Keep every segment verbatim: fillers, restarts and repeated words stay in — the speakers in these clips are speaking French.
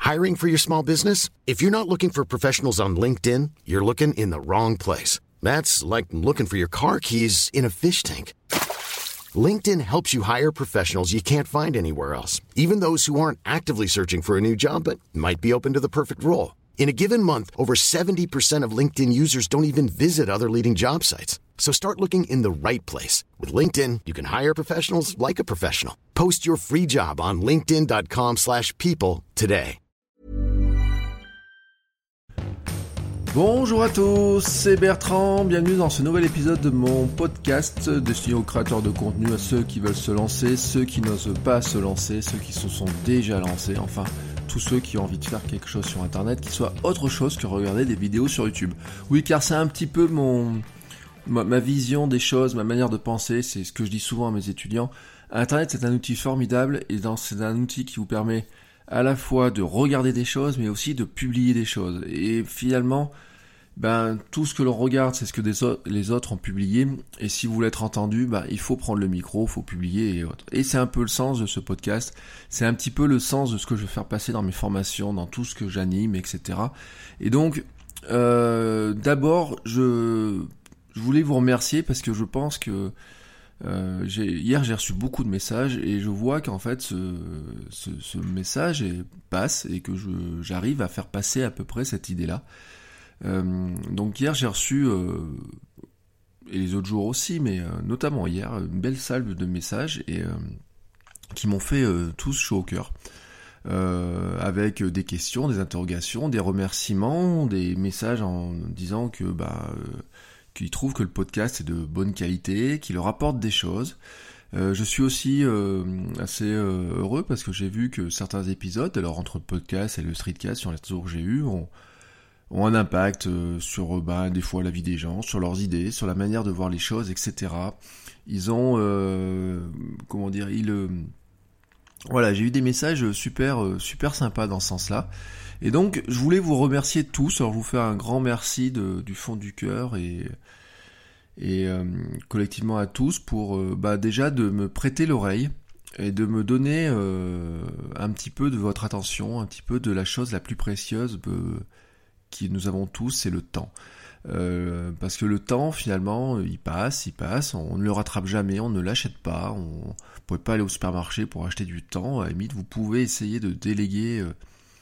Hiring for your small business? If you're not looking for professionals on LinkedIn, you're looking in the wrong place. That's like looking for your car keys in a fish tank. LinkedIn helps you hire professionals you can't find anywhere else, even those who aren't actively searching for a new job but might be open to the perfect role. In a given month, over seventy percent of LinkedIn users don't even visit other leading job sites. So start looking in the right place. With LinkedIn, you can hire professionals like a professional. Post your free job on linkedin.com slash people today. Bonjour à tous, c'est Bertrand, bienvenue dans ce nouvel épisode de mon podcast destiné aux créateurs de contenu, à ceux qui veulent se lancer, ceux qui n'osent pas se lancer, ceux qui se sont déjà lancés, enfin tous ceux qui ont envie de faire quelque chose sur internet qui soit autre chose que regarder des vidéos sur YouTube. Oui, car c'est un petit peu mon ma, ma vision des choses, ma manière de penser, c'est ce que je dis souvent à mes étudiants. Internet, c'est un outil formidable et dans, c'est un outil qui vous permet à la fois de regarder des choses mais aussi de publier des choses. Et finalement, ben tout ce que l'on regarde, c'est ce que des o- les autres ont publié, et si vous voulez être entendu, ben il faut prendre le micro, il faut publier et autres. Et c'est un peu le sens de ce podcast, c'est un petit peu le sens de ce que je veux faire passer dans mes formations, dans tout ce que j'anime, et cetera. Et donc, euh, d'abord, je, je voulais vous remercier parce que je pense que euh, j'ai, hier j'ai reçu beaucoup de messages et je vois qu'en fait ce, ce, ce message est, passe et que je, j'arrive à faire passer à peu près cette idée-là. Euh, donc hier j'ai reçu, euh, et les autres jours aussi, mais euh, notamment hier, une belle salve de messages et euh, qui m'ont fait euh, tous chaud au cœur, euh, avec des questions, des interrogations, des remerciements, des messages en disant que bah euh, qu'ils trouvent que le podcast est de bonne qualité, qu'il leur apporte des choses. Euh, je suis aussi euh, assez euh, heureux parce que j'ai vu que certains épisodes, alors entre le podcast et le streetcast sur les réseaux que j'ai eu, ont ont un impact euh, sur bah, des fois la vie des gens, sur leurs idées, sur la manière de voir les choses, et cetera. Ils ont, euh, comment dire, ils, euh, voilà, j'ai eu des messages super, euh, super sympas dans ce sens-là. Et donc, je voulais vous remercier tous. Alors, je vous fais un grand merci de, du fond du cœur et et euh, collectivement à tous pour, euh, bah, déjà de me prêter l'oreille et de me donner euh, un petit peu de votre attention, un petit peu de la chose la plus précieuse euh, que nous avons tous, c'est le temps. Euh, parce que le temps, finalement, il passe, il passe, on ne le rattrape jamais, on ne l'achète pas, on ne pouvez pas aller au supermarché pour acheter du temps. À la limite, vous pouvez essayer de déléguer euh,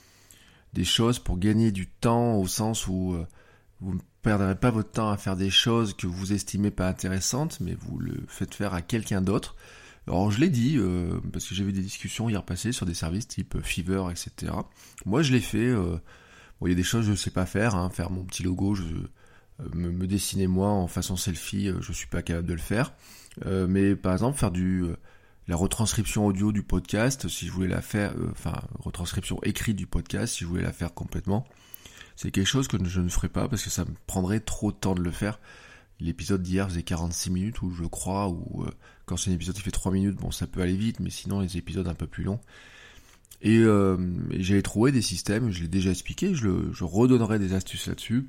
des choses pour gagner du temps, au sens où euh, vous ne perdrez pas votre temps à faire des choses que vous estimez pas intéressantes, mais vous le faites faire à quelqu'un d'autre. Alors je l'ai dit, euh, parce que j'ai eu des discussions hier passées sur des services type Fiverr, et cetera. Moi je l'ai fait... Euh, Bon, il y a des choses que je ne sais pas faire, hein, faire mon petit logo, je, euh, me, me dessiner moi en façon selfie, euh, je suis pas capable de le faire. Euh, mais par exemple, faire du euh, la retranscription audio du podcast, si je voulais la faire, euh, enfin retranscription écrite du podcast, si je voulais la faire complètement, c'est quelque chose que je ne ferais pas parce que ça me prendrait trop de temps de le faire. L'épisode d'hier faisait quarante-six minutes, ou je crois, ou euh, quand c'est un épisode qui fait trois minutes, bon ça peut aller vite, mais sinon les épisodes un peu plus longs. Et, euh, et j'ai trouvé des systèmes, je l'ai déjà expliqué, je, le, je redonnerai des astuces là-dessus,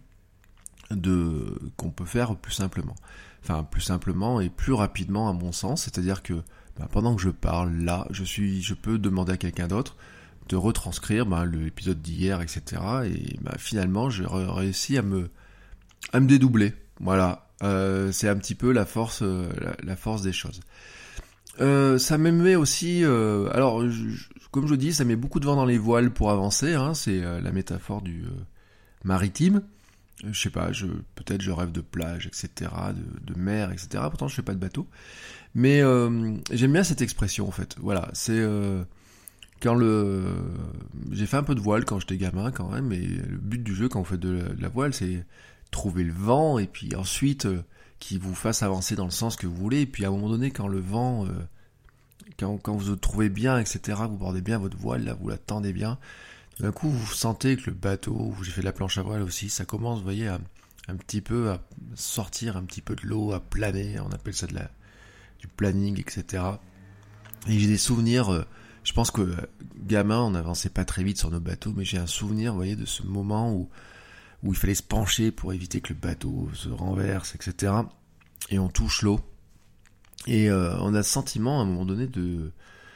de qu'on peut faire plus simplement. Enfin, plus simplement et plus rapidement à mon sens, c'est-à-dire que bah, pendant que je parle là, je suis, je peux demander à quelqu'un d'autre de retranscrire bah, l'épisode d'hier, et cetera. Et bah, finalement, j'ai réussi à me, à me dédoubler. Voilà, euh, c'est un petit peu la force, euh, la, la force des choses. Euh, ça me met aussi, euh, alors je, je, comme je dis, ça met beaucoup de vent dans les voiles pour avancer, hein, c'est euh, la métaphore du euh, maritime. Je sais pas, je peut-être je rêve de plage, et cetera, de, de mer, et cetera. Pourtant je fais pas de bateau, mais euh, j'aime bien cette expression en fait. Voilà, c'est euh, quand le, j'ai fait un peu de voile quand j'étais gamin quand même, et le but du jeu quand vous faites de la, de la voile, c'est trouver le vent et puis ensuite euh, qui vous fasse avancer dans le sens que vous voulez, et puis à un moment donné, quand le vent, euh, quand, quand vous vous trouvez bien, et cetera, vous bordez bien votre voile, là, vous la tendez bien, d'un coup, vous sentez que le bateau, j'ai fait de la planche à voile aussi, ça commence, vous voyez, à, un petit peu à sortir un petit peu de l'eau, à planer, on appelle ça de la, du planning, et cetera. Et j'ai des souvenirs, euh, je pense que euh, gamin, on n'avançait pas très vite sur nos bateaux, mais j'ai un souvenir, vous voyez, de ce moment où où il fallait se pencher pour éviter que le bateau se renverse, et cetera. Et on touche l'eau. Et euh, on a le sentiment, à un moment donné, de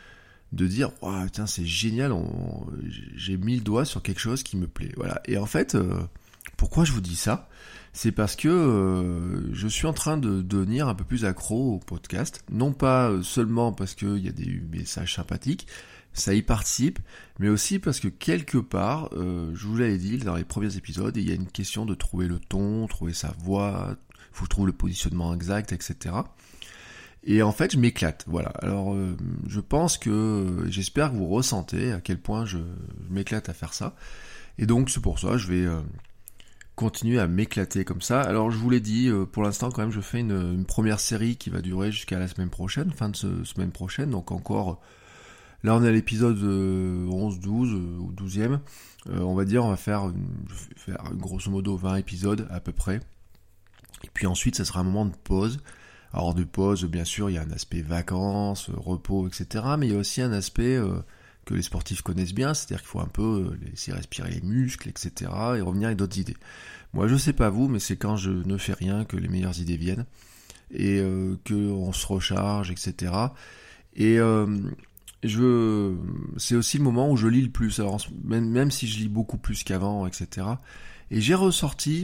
de dire oh, putain c'est génial, on, j'ai mis le doigt sur quelque chose qui me plaît. Voilà. Et en fait, euh, pourquoi je vous dis ça ? C'est parce que euh, je suis en train de devenir un peu plus accro au podcast, non pas seulement parce qu'il y a des messages sympathiques, ça y participe, mais aussi parce que quelque part, euh, je vous l'avais dit dans les premiers épisodes, il y a une question de trouver le ton, trouver sa voix, faut trouver le positionnement exact, et cetera. Et en fait, je m'éclate, voilà. Alors, euh, je pense que, j'espère que vous ressentez à quel point je, je m'éclate à faire ça. Et donc, c'est pour ça, je vais euh, continuer à m'éclater comme ça. Alors, je vous l'ai dit, euh, pour l'instant, quand même, je fais une, une première série qui va durer jusqu'à la semaine prochaine, fin de ce, semaine prochaine. Donc, encore, là, on est à l'épisode euh, onze, douze euh, ou douzième. Euh, on va dire, on va faire, une, faire grosso modo vingt épisodes à peu près. Et puis ensuite, ça sera un moment de pause. Alors de pause, bien sûr, il y a un aspect vacances, repos, et cetera. Mais il y a aussi un aspect euh, que les sportifs connaissent bien, c'est-à-dire qu'il faut un peu laisser respirer les muscles, et cetera. Et revenir avec d'autres idées. Moi, je sais pas vous, mais c'est quand je ne fais rien que les meilleures idées viennent. Et euh, qu'on se recharge, et cetera. Et euh, je, c'est aussi le moment où je lis le plus. Alors même, même si je lis beaucoup plus qu'avant, et cetera. Et j'ai ressorti...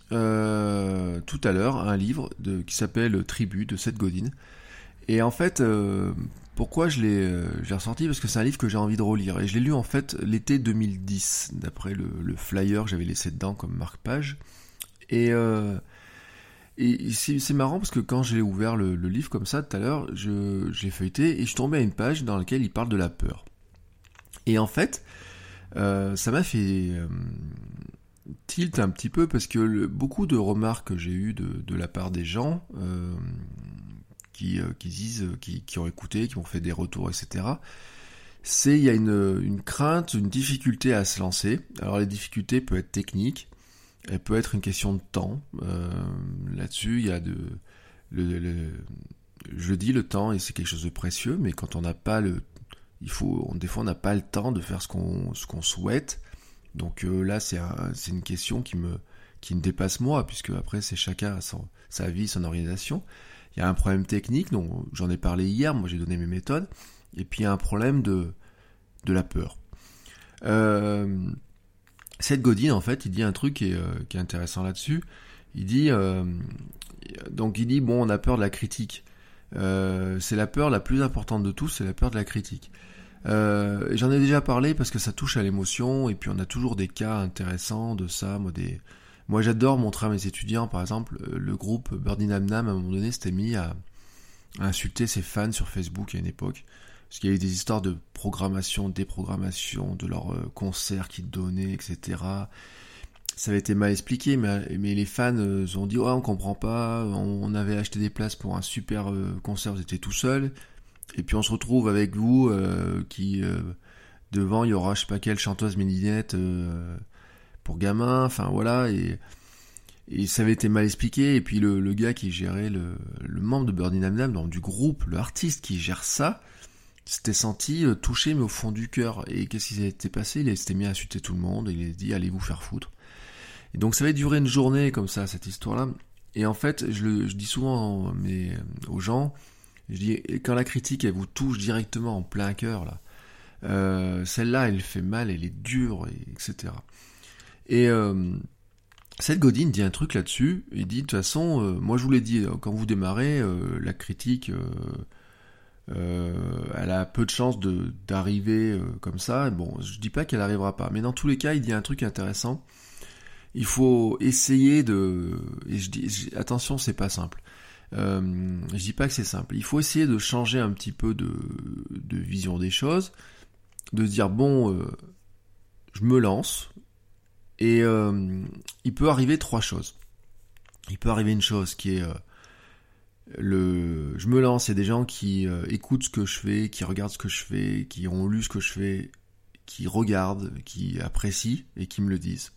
Euh, tout à l'heure un livre de, qui s'appelle Tribu de Seth Godin, et en fait euh, pourquoi je l'ai, euh, je l'ai ressorti, parce que c'est un livre que j'ai envie de relire, et je l'ai lu en fait l'été deux mille dix d'après le, le flyer que j'avais laissé dedans comme marque-page, et, euh, et c'est, c'est marrant parce que quand j'ai ouvert le, le livre comme ça tout à l'heure, je, j'ai feuilleté et je suis tombé à une page dans laquelle il parle de la peur, et en fait euh, ça m'a fait euh, tilt un petit peu, parce que le, beaucoup de remarques que j'ai eues de, de la part des gens euh, qui, euh, qui disent, qui, qui ont écouté, qui ont fait des retours, et cetera, c'est il y a une, une crainte, une difficulté à se lancer. Alors les difficultés peuvent être techniques, elles peuvent être une question de temps. Euh, là-dessus, il y a de, le, le, je dis le temps, et c'est quelque chose de précieux, mais quand on n'a pas le, il faut, on, des fois on n'a pas le temps de faire ce qu'on, ce qu'on souhaite. Donc euh, là, c'est, un, c'est une question qui me, qui me dépasse moi, puisque après, c'est chacun a son, sa vie, son organisation. Il y a un problème technique, donc j'en ai parlé hier, moi j'ai donné mes méthodes, et puis il y a un problème de, de la peur. Euh, Seth Godin, en fait, il dit un truc qui est, euh, qui est intéressant là-dessus. Il dit, euh, donc il dit, bon, on a peur de la critique. Euh, c'est la peur la plus importante de tous, c'est la peur de la critique. Euh, j'en ai déjà parlé parce que ça touche à l'émotion, et puis on a toujours des cas intéressants de ça. Moi, des... moi j'adore montrer à mes étudiants, par exemple, le groupe Birdie Nam Nam à un moment donné s'était mis à, à insulter ses fans sur Facebook à une époque, parce qu'il y avait des histoires de programmation, déprogrammation, de leurs euh, concerts qu'ils donnaient, et cetera. Ça avait été mal expliqué, mais, mais les fans euh, ont dit oh, on comprend pas, on, on avait acheté des places pour un super euh, concert, vous étiez tout seul. Et puis on se retrouve avec vous, euh, qui euh, devant il y aura je sais pas quelle chanteuse midinette euh, pour gamins, enfin voilà, et, et ça avait été mal expliqué, et puis le, le gars qui gérait, le, le membre de Birdie Nam Nam, donc du groupe, le artiste qui gère ça, s'était senti euh, touché mais au fond du cœur, et qu'est-ce qui s'était passé ? Il s'était mis à insulter tout le monde, et il a dit allez vous faire foutre. Et donc ça avait duré une journée comme ça, cette histoire-là, et en fait je, le, je dis souvent mais, aux gens, je dis, quand la critique, elle vous touche directement en plein cœur, là, euh, celle-là, elle fait mal, elle est dure, et, etc. Et euh, Seth Godin dit un truc là-dessus, il dit, de toute façon, euh, moi je vous l'ai dit, quand vous démarrez, euh, la critique, euh, euh, elle a peu de chances de, d'arriver euh, comme ça. Bon, je dis pas qu'elle arrivera pas, mais dans tous les cas, il dit un truc intéressant. Il faut essayer de... Et je dis, je, attention, c'est pas simple. Euh, je dis pas que c'est simple. Il faut essayer de changer un petit peu de, de vision des choses, de se dire bon, euh, je me lance, et euh, il peut arriver trois choses. Il peut arriver une chose qui est euh, le, je me lance. Il y a des gens qui euh, écoutent ce que je fais, qui regardent ce que je fais, qui ont lu ce que je fais, qui regardent, qui apprécient et qui me le disent.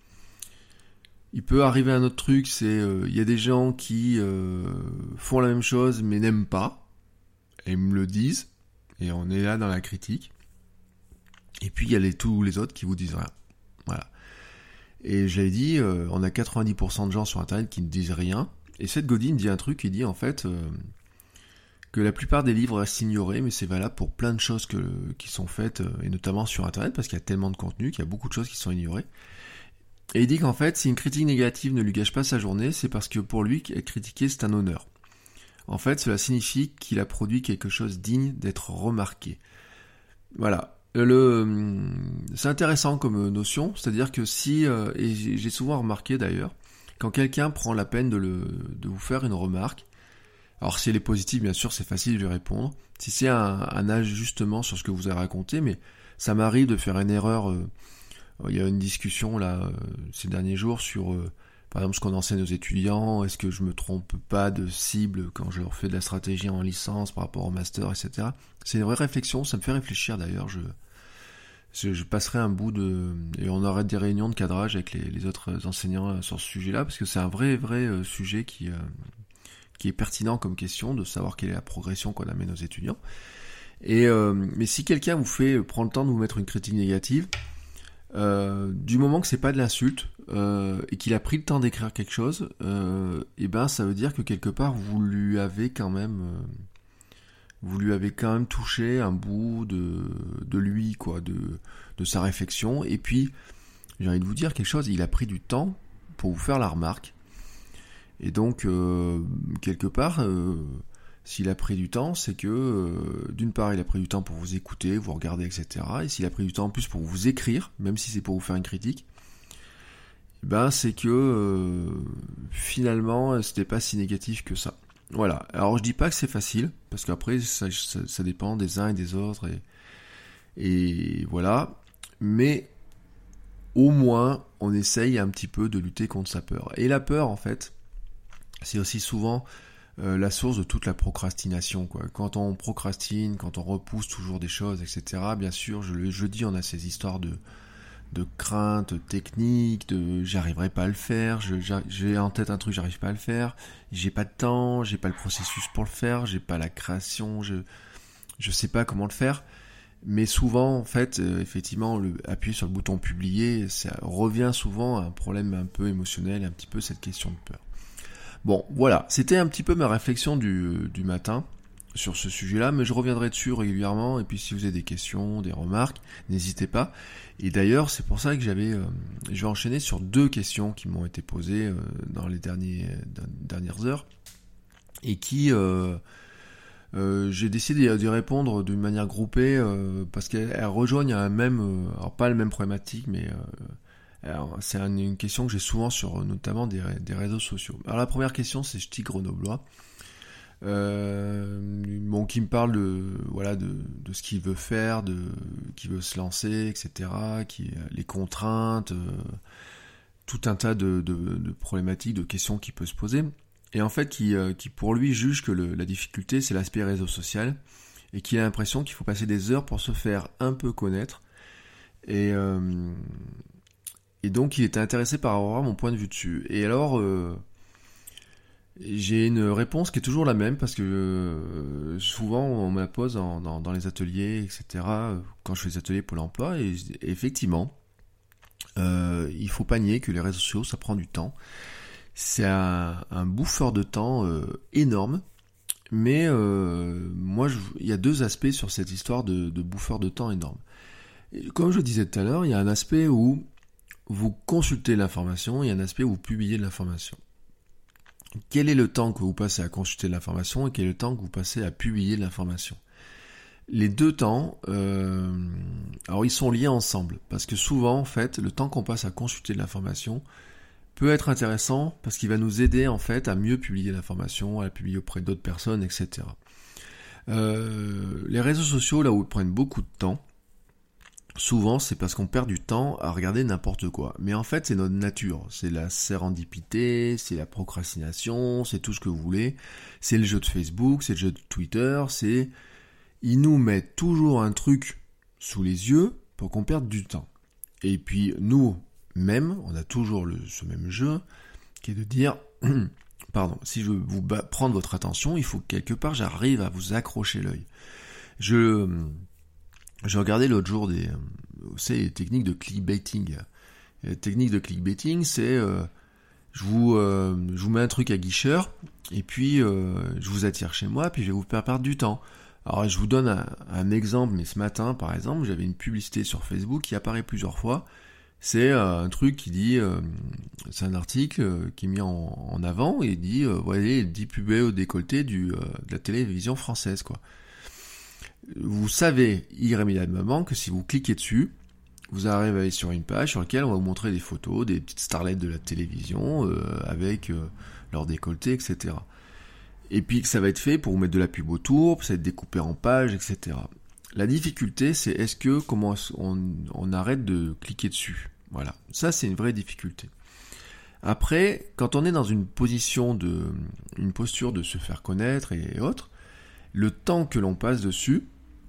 Il peut arriver un autre truc, c'est euh, il y a des gens qui euh, font la même chose mais n'aiment pas, et me le disent, et on est là dans la critique. Et puis il y a les, tous les autres qui vous disent rien. Voilà. Et j'avais dit, euh, on a quatre-vingt-dix pour cent de gens sur internet qui ne disent rien, et Seth Godin dit un truc, il dit en fait, euh, que la plupart des livres restent ignorés, mais c'est valable pour plein de choses que, qui sont faites, et notamment sur Internet, parce qu'il y a tellement de contenu qu'il y a beaucoup de choses qui sont ignorées. Et il dit qu'en fait, si une critique négative ne lui gâche pas sa journée, c'est parce que pour lui, être critiqué, c'est un honneur. En fait, cela signifie qu'il a produit quelque chose digne d'être remarqué. Voilà. Le, c'est intéressant comme notion, c'est-à-dire que si, euh, et j'ai souvent remarqué d'ailleurs, quand quelqu'un prend la peine de, le, de vous faire une remarque, alors si elle est positive, bien sûr, c'est facile de lui répondre. Si c'est un, un ajustement sur ce que vous avez raconté, mais ça m'arrive de faire une erreur. Euh, il y a une discussion là euh, ces derniers jours sur, euh, par exemple, ce qu'on enseigne aux étudiants. Est-ce que je me trompe pas de cible quand je leur fais de la stratégie en licence par rapport au master, et cetera. C'est une vraie réflexion. Ça me fait réfléchir d'ailleurs. Je, je, je passerai un bout de et on aurait des réunions de cadrage avec les, les autres enseignants sur ce sujet-là parce que c'est un vrai vrai euh, sujet qui euh, qui est pertinent comme question, de savoir quelle est la progression qu'on amène aux étudiants. Et euh, mais si quelqu'un vous fait prend le temps de vous mettre une critique négative, euh, du moment que c'est pas de l'insulte euh, et qu'il a pris le temps d'écrire quelque chose, euh, et ben ça veut dire que quelque part vous lui avez quand même, euh, vous lui avez quand même touché un bout de de lui quoi, de de sa réflexion. Et puis j'ai envie de vous dire quelque chose, il a pris du temps pour vous faire la remarque. Et donc, euh, quelque part, euh, s'il a pris du temps, c'est que, euh, d'une part, il a pris du temps pour vous écouter, vous regarder, et cetera. Et s'il a pris du temps en plus pour vous écrire, même si c'est pour vous faire une critique, ben c'est que, euh, finalement, c'était pas si négatif que ça. Voilà. Alors, je dis pas que c'est facile, parce qu'après, ça, ça, ça dépend des uns et des autres, et, et voilà. Mais, au moins, on essaye un petit peu de lutter contre sa peur. Et la peur, en fait, c'est aussi souvent euh, la source de toute la procrastination, quoi. Quand on procrastine, quand on repousse toujours des choses, et cetera. Bien sûr, je le je dis, on a ces histoires de de craintes techniques, de j'arriverai pas à le faire, je, j'ai en tête un truc, j'arrive pas à le faire, j'ai pas de temps, j'ai pas le processus pour le faire, j'ai pas la création, je je sais pas comment le faire. Mais souvent, en fait, euh, effectivement, le, appuyer sur le bouton publier, ça revient souvent à un problème un peu émotionnel, un petit peu cette question de peur. Bon, voilà, c'était un petit peu ma réflexion du, du matin sur ce sujet-là, mais je reviendrai dessus régulièrement, et puis si vous avez des questions, des remarques, n'hésitez pas. Et d'ailleurs, c'est pour ça que j'avais, euh, je vais enchaîner sur deux questions qui m'ont été posées euh, dans les derniers, dernières heures, et qui, euh, euh, j'ai décidé d'y répondre d'une manière groupée, euh, parce qu'elles rejoignent un même, euh, alors pas la même problématique, mais... Euh, Alors, c'est une question que j'ai souvent sur notamment des, des réseaux sociaux. Alors la première question, c'est Ch'ti Grenoblois, euh, bon, qui me parle de voilà de, de ce qu'il veut faire, de qui veut se lancer, et cetera. Qui les contraintes, euh, tout un tas de, de, de problématiques, de questions qui peut se poser. Et en fait, qui, euh, qui pour lui juge que le, la difficulté, c'est l'aspect réseau social, et qui a l'impression qu'il faut passer des heures pour se faire un peu connaître. Et euh, Et donc il était intéressé par avoir mon point de vue dessus. Et alors, euh, j'ai une réponse qui est toujours la même, parce que euh, souvent on me la pose en, dans, dans les ateliers, et cetera, quand je fais des ateliers Pôle emploi, et, et effectivement, euh, il faut pas nier que les réseaux sociaux, ça prend du temps. C'est un, un bouffeur de temps euh, énorme, mais euh, moi, je, il y a deux aspects sur cette histoire de, de bouffeur de temps énorme. Et comme je disais tout à l'heure, il y a un aspect où vous consultez l'information, il y a un aspect où vous publiez de l'information. Quel est le temps que vous passez à consulter l'information et quel est le temps que vous passez à publier de l'information ? Les deux temps, euh, alors ils sont liés ensemble, parce que souvent, en fait, le temps qu'on passe à consulter de l'information peut être intéressant parce qu'il va nous aider, en fait, à mieux publier l'information, à la publier auprès d'autres personnes, et cetera. Euh, les réseaux sociaux, là où ils prennent beaucoup de temps, souvent, c'est parce qu'on perd du temps à regarder n'importe quoi. Mais en fait, c'est notre nature. C'est la sérendipité, c'est la procrastination, c'est tout ce que vous voulez. C'est le jeu de Facebook, c'est le jeu de Twitter, c'est... Ils nous mettent toujours un truc sous les yeux pour qu'on perde du temps. Et puis, nous-mêmes, on a toujours le, ce même jeu, qui est de dire... Pardon, si je veux vous ba- prendre votre attention, il faut que quelque part, j'arrive à vous accrocher l'œil. Je... Je regardais l'autre jour des, c'est les techniques de clickbaiting. Les techniques de clickbaiting, c'est, euh, je vous, euh, je vous mets un truc à guicheur, et puis euh, je vous attire chez moi, puis je vais vous faire perdre du temps. Alors je vous donne un, un exemple, mais ce matin par exemple, j'avais une publicité sur Facebook qui apparaît plusieurs fois. C'est euh, un truc qui dit, euh, c'est un article euh, qui est mis en, en avant et dit, euh, voyez, dix pubs au décolleté du, euh, de la télévision française, quoi. Vous savez irrémédiablement que si vous cliquez dessus, vous arrivez sur une page sur laquelle on va vous montrer des photos, des petites starlettes de la télévision euh, avec euh, leur décolleté, et cetera. Et puis que ça va être fait pour vous mettre de la pub autour, ça va être découpé en pages, et cetera. La difficulté, c'est est-ce que comment on, on arrête de cliquer dessus. Voilà, ça c'est une vraie difficulté. Après, quand on est dans une position de, une posture de se faire connaître et autres, le temps que l'on passe dessus,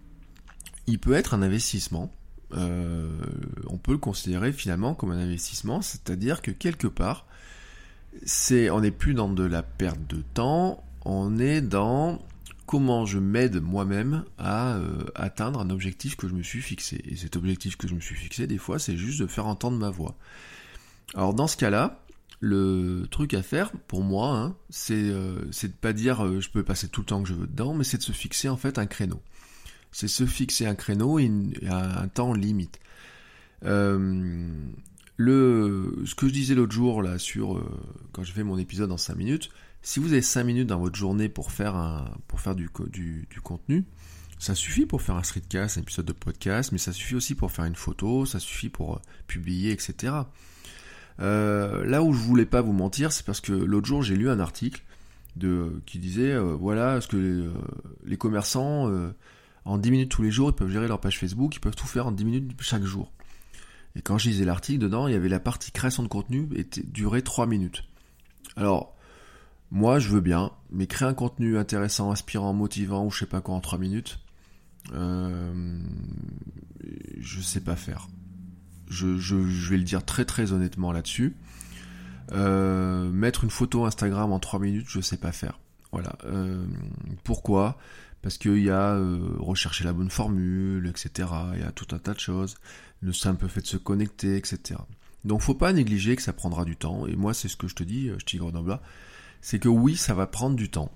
il peut être un investissement. Euh, on peut le considérer finalement comme un investissement, c'est-à-dire que quelque part, c'est, on n'est plus dans de la perte de temps, on est dans comment je m'aide moi-même à euh, atteindre un objectif que je me suis fixé. Et cet objectif que je me suis fixé, des fois, c'est juste de faire entendre ma voix. Alors dans ce cas-là, le truc à faire, pour moi, hein, c'est, euh, c'est de pas dire euh, je peux passer tout le temps que je veux dedans, mais c'est de se fixer en fait un créneau. C'est se fixer un créneau et, une, et un temps limite. Euh, le, ce que je disais l'autre jour là sur euh, quand j'ai fait mon épisode en cinq minutes, si vous avez cinq minutes dans votre journée pour faire un pour faire du, du, du contenu, ça suffit pour faire un streetcast, un épisode de podcast, mais ça suffit aussi pour faire une photo, ça suffit pour euh, publier, et cetera. Euh, là où je voulais pas vous mentir, c'est parce que l'autre jour j'ai lu un article de qui disait euh, voilà ce que les, euh, les commerçants euh, en dix minutes tous les jours, ils peuvent gérer leur page Facebook, ils peuvent tout faire en dix minutes chaque jour. Et quand je lisais l'article, dedans, il y avait la partie création de contenu, était durait trois minutes. Alors, moi, je veux bien, mais créer un contenu intéressant, inspirant, motivant, ou je sais pas quoi en trois minutes, euh, je sais pas faire. Je, je, je vais le dire très très honnêtement là-dessus. Euh, mettre une photo Instagram en trois minutes, je sais pas faire. Voilà. Euh, pourquoi ? Parce qu'il y a euh, rechercher la bonne formule, et cetera. Il y a tout un tas de choses. Le simple fait de se connecter, et cetera. Donc faut pas négliger que ça prendra du temps. Et moi c'est ce que je te dis, je t'y Grenoble, c'est que oui, ça va prendre du temps.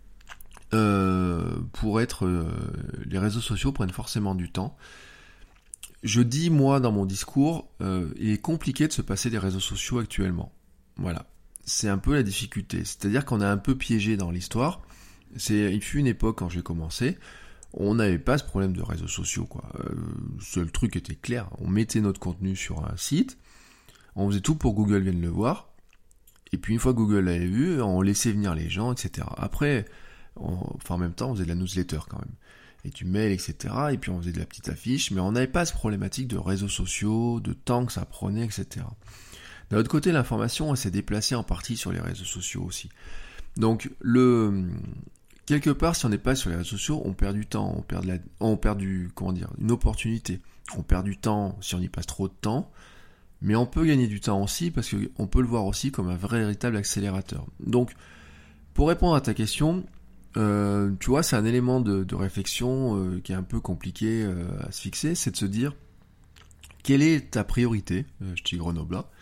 Euh, pour être, euh, les réseaux sociaux prennent forcément du temps. Je dis moi dans mon discours, euh, il est compliqué de se passer des réseaux sociaux actuellement. Voilà, c'est un peu la difficulté. C'est-à-dire qu'on est un peu piégé dans l'histoire. C'est, il fut une époque quand j'ai commencé, on n'avait pas ce problème de réseaux sociaux, quoi. Euh, le seul truc était clair, on mettait notre contenu sur un site, on faisait tout pour que Google vienne le voir, et puis une fois que Google l'avait vu, on laissait venir les gens, et cetera. Après, on, enfin en même temps, on faisait de la newsletter quand même, et du mail, et cetera. Et puis on faisait de la petite affiche, mais on n'avait pas ce problématique de réseaux sociaux, de temps que ça prenait, et cetera. D'un autre côté, l'information, elle s'est déplacée en partie sur les réseaux sociaux aussi. Donc le quelque part, si on n'est pas sur les réseaux sociaux, on perd du temps, on perd de la, on perd du, comment dire, une opportunité. On perd du temps si on y passe trop de temps, mais on peut gagner du temps aussi parce qu'on peut le voir aussi comme un vrai véritable accélérateur. Donc, pour répondre à ta question, euh, tu vois, c'est un élément de, de réflexion euh, qui est un peu compliqué euh, à se fixer, c'est de se dire quelle est ta priorité, euh, je dis Grenoble là.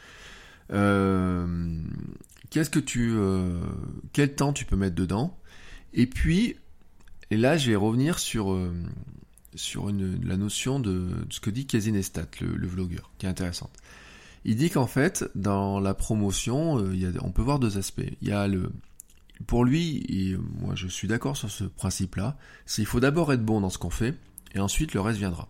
Euh, qu'est-ce que tu, euh, quel temps tu peux mettre dedans? Et puis, et là, je vais revenir sur euh, sur une, la notion de, de ce que dit Casey Neistat, le, le vlogueur, qui est intéressante. Il dit qu'en fait, dans la promotion, euh, il y a, on peut voir deux aspects. Il y a le, pour lui, et moi je suis d'accord sur ce principe-là, c'est qu'il faut d'abord être bon dans ce qu'on fait, et ensuite le reste viendra.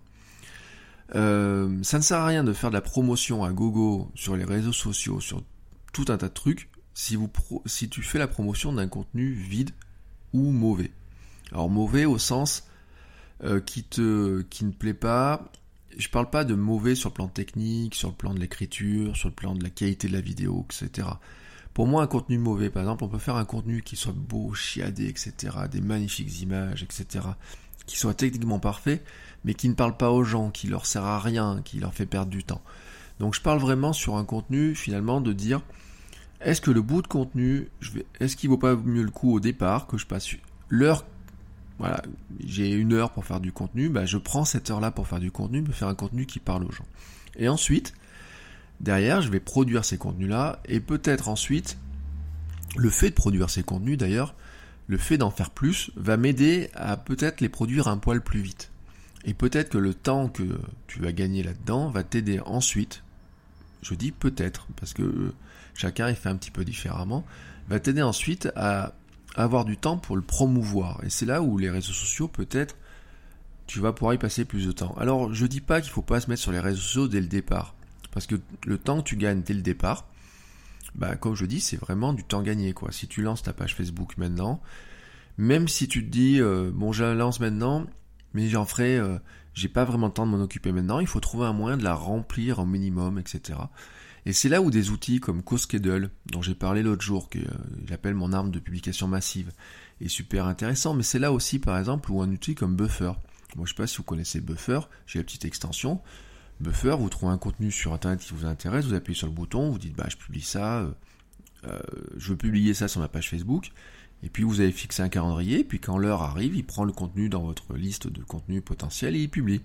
Euh, ça ne sert à rien de faire de la promotion à gogo sur les réseaux sociaux, sur tout un tas de trucs, si vous pro, si tu fais la promotion d'un contenu vide ou mauvais. Alors mauvais au sens euh, qui te qui ne plaît pas. Je parle pas de mauvais sur le plan technique, sur le plan de l'écriture, sur le plan de la qualité de la vidéo, et cetera. Pour moi, un contenu mauvais, par exemple, on peut faire un contenu qui soit beau, chiadé, et cetera, des magnifiques images, et cetera, qui soit techniquement parfait, mais qui ne parle pas aux gens, qui leur sert à rien, qui leur fait perdre du temps. Donc je parle vraiment sur un contenu, finalement, de dire, est-ce que le bout de contenu, je vais, est-ce qu'il vaut pas mieux le coup au départ que je passe l'heure, voilà, j'ai une heure pour faire du contenu, bah je prends cette heure-là pour faire du contenu, pour faire un contenu qui parle aux gens. Et ensuite, derrière, je vais produire ces contenus-là, et peut-être ensuite, le fait de produire ces contenus, d'ailleurs, le fait d'en faire plus, va m'aider à peut-être les produire un poil plus vite. Et peut-être que le temps que tu vas gagner là-dedans va t'aider ensuite, je dis peut-être, parce que chacun il fait un petit peu différemment, va t'aider ensuite à avoir du temps pour le promouvoir. Et c'est là où les réseaux sociaux, peut-être, tu vas pouvoir y passer plus de temps. Alors, je dis pas qu'il faut pas se mettre sur les réseaux sociaux dès le départ, parce que le temps que tu gagnes dès le départ, bah, comme je dis, c'est vraiment du temps gagné, quoi. Si tu lances ta page Facebook maintenant, même si tu te dis, euh, bon, je la lance maintenant, mais j'en ferai, euh, j'ai pas vraiment le temps de m'en occuper maintenant, il faut trouver un moyen de la remplir au minimum, et cetera. Et c'est là où des outils comme CoSchedule, dont j'ai parlé l'autre jour, que euh, j'appelle mon arme de publication massive, est super intéressant, mais c'est là aussi, par exemple, où un outil comme Buffer. Moi, je sais pas si vous connaissez Buffer, j'ai la petite extension. Buffer, vous trouvez un contenu sur internet qui vous intéresse, vous appuyez sur le bouton, vous dites bah je publie ça, euh, euh, je veux publier ça sur ma page Facebook, et puis vous avez fixé un calendrier, puis quand l'heure arrive, il prend le contenu dans votre liste de contenus potentiels et il publie.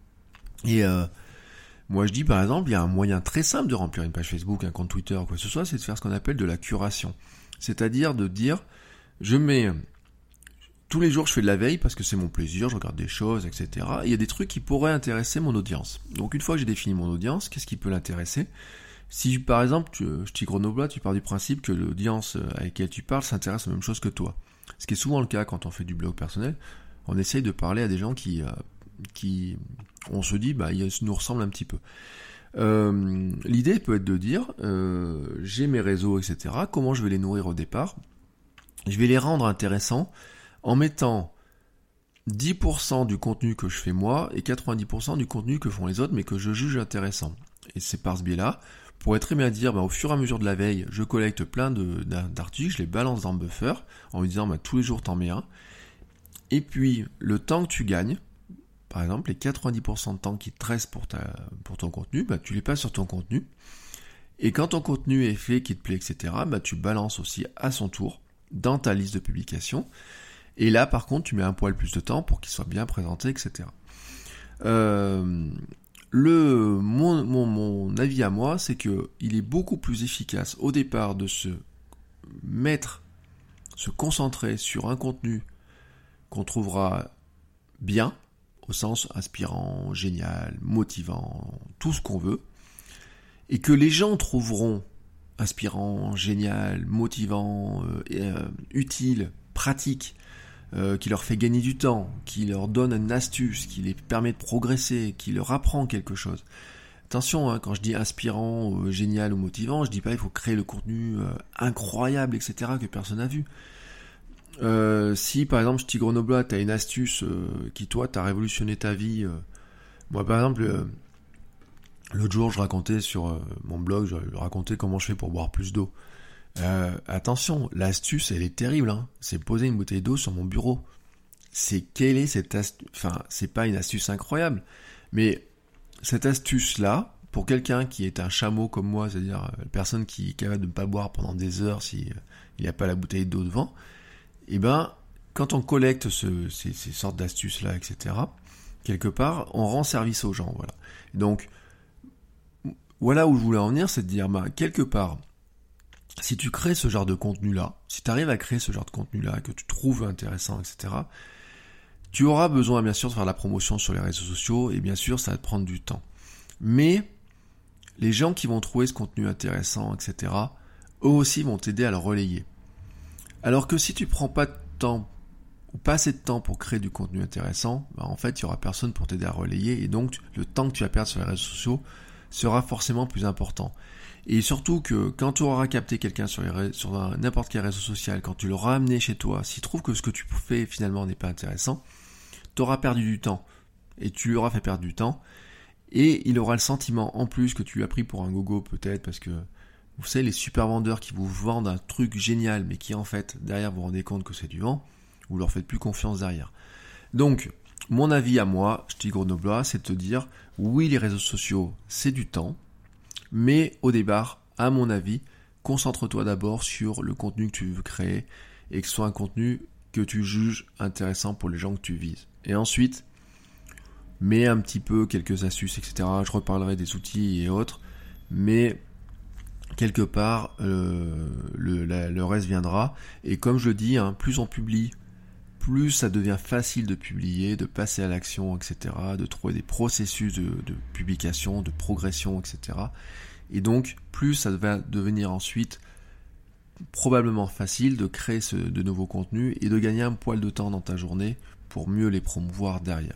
Et euh, moi je dis par exemple, il y a un moyen très simple de remplir une page Facebook, un compte Twitter, quoi que ce soit, c'est de faire ce qu'on appelle de la curation. C'est-à-dire de dire, je mets... Tous les jours, je fais de la veille parce que c'est mon plaisir, je regarde des choses, et cetera. Et il y a des trucs qui pourraient intéresser mon audience. Donc une fois que j'ai défini mon audience, qu'est-ce qui peut l'intéresser ? Si par exemple, tu, Ch'ti Grenoblois, tu pars du principe que l'audience avec laquelle tu parles s'intéresse aux mêmes choses que toi. Ce qui est souvent le cas quand on fait du blog personnel, on essaye de parler à des gens qui, euh, qui on se dit, bah, ils nous ressemblent un petit peu. Euh, l'idée peut être de dire, euh, j'ai mes réseaux, et cetera. Comment je vais les nourrir au départ ? Je vais les rendre intéressants en mettant dix pour cent du contenu que je fais moi et quatre-vingt-dix pour cent du contenu que font les autres mais que je juge intéressant. Et c'est par ce biais-là, on pourrait très bien dire, bah, au fur et à mesure de la veille, je collecte plein de, d'articles, je les balance dans Buffer, en lui disant, bah, tous les jours t'en mets un. Et puis, le temps que tu gagnes, par exemple, les quatre-vingt-dix pour cent de temps qui te restent pour, ta, pour ton contenu, bah, tu les passes sur ton contenu. Et quand ton contenu est fait, qui te plaît, et cetera, bah, tu balances aussi à son tour dans ta liste de publications. Et là, par contre, tu mets un poil plus de temps pour qu'il soit bien présenté, et cetera. Euh, le, mon, mon, mon avis à moi, c'est que il est beaucoup plus efficace au départ de se mettre, se concentrer sur un contenu qu'on trouvera bien, au sens inspirant, génial, motivant, tout ce qu'on veut, et que les gens trouveront inspirant, génial, motivant, euh, euh, utile, pratique, Euh, qui leur fait gagner du temps, qui leur donne une astuce, qui les permet de progresser, qui leur apprend quelque chose. Attention, hein, quand je dis inspirant, euh, génial ou motivant, je dis pas il faut créer le contenu euh, incroyable, et cetera que personne n'a vu. Euh, si par exemple, Ch'ti Grenoblois, t'as une astuce euh, qui toi t'as révolutionné ta vie. Euh, moi par exemple, euh, l'autre jour je racontais sur euh, mon blog, je, je racontais comment je fais pour boire plus d'eau. Euh, attention, l'astuce elle est terrible, hein. C'est poser une bouteille d'eau sur mon bureau. C'est quelle est cette astuce, enfin c'est pas une astuce incroyable, mais cette astuce là, pour quelqu'un qui est un chameau comme moi, c'est-à-dire une personne qui est capable de ne pas boire pendant des heures si euh, il n'y a pas la bouteille d'eau devant, et ben quand on collecte ce, ces, ces sortes d'astuces là, et cetera, quelque part on rend service aux gens, voilà. Donc voilà où je voulais en venir, c'est de dire, bah quelque part, si tu crées ce genre de contenu-là, si tu arrives à créer ce genre de contenu-là, que tu trouves intéressant, et cetera, tu auras besoin bien sûr de faire de la promotion sur les réseaux sociaux, et bien sûr ça va te prendre du temps. Mais les gens qui vont trouver ce contenu intéressant, et cetera, eux aussi vont t'aider à le relayer. Alors que si tu prends pas de temps, ou pas assez de temps pour créer du contenu intéressant, bah en fait il y aura personne pour t'aider à relayer, et donc le temps que tu vas perdre sur les réseaux sociaux sera forcément plus important. Et surtout que quand tu auras capté quelqu'un sur, les, sur un, n'importe quel réseau social, quand tu l'auras amené chez toi, s'il trouve que ce que tu fais finalement n'est pas intéressant, tu auras perdu du temps. Et tu lui auras fait perdre du temps. Et il aura le sentiment en plus que tu lui as pris pour un gogo peut-être, parce que vous savez les super vendeurs qui vous vendent un truc génial, mais qui en fait derrière vous vous rendez compte que c'est du vent, vous leur faites plus confiance derrière. Donc, mon avis à moi, Ch'ti Grenoblois, c'est de te dire, oui les réseaux sociaux c'est du temps, mais au départ, à mon avis, concentre-toi d'abord sur le contenu que tu veux créer et que ce soit un contenu que tu juges intéressant pour les gens que tu vises. Et ensuite, mets un petit peu quelques astuces, et cetera. Je reparlerai des outils et autres, mais quelque part, euh, le, la, le reste viendra. Et comme je le dis, hein, plus on publie, plus ça devient facile de publier, de passer à l'action, et cetera, de trouver des processus de, de publication, de progression, et cetera. Et donc, plus ça va devenir ensuite probablement facile de créer ce, de nouveaux contenus et de gagner un poil de temps dans ta journée pour mieux les promouvoir derrière.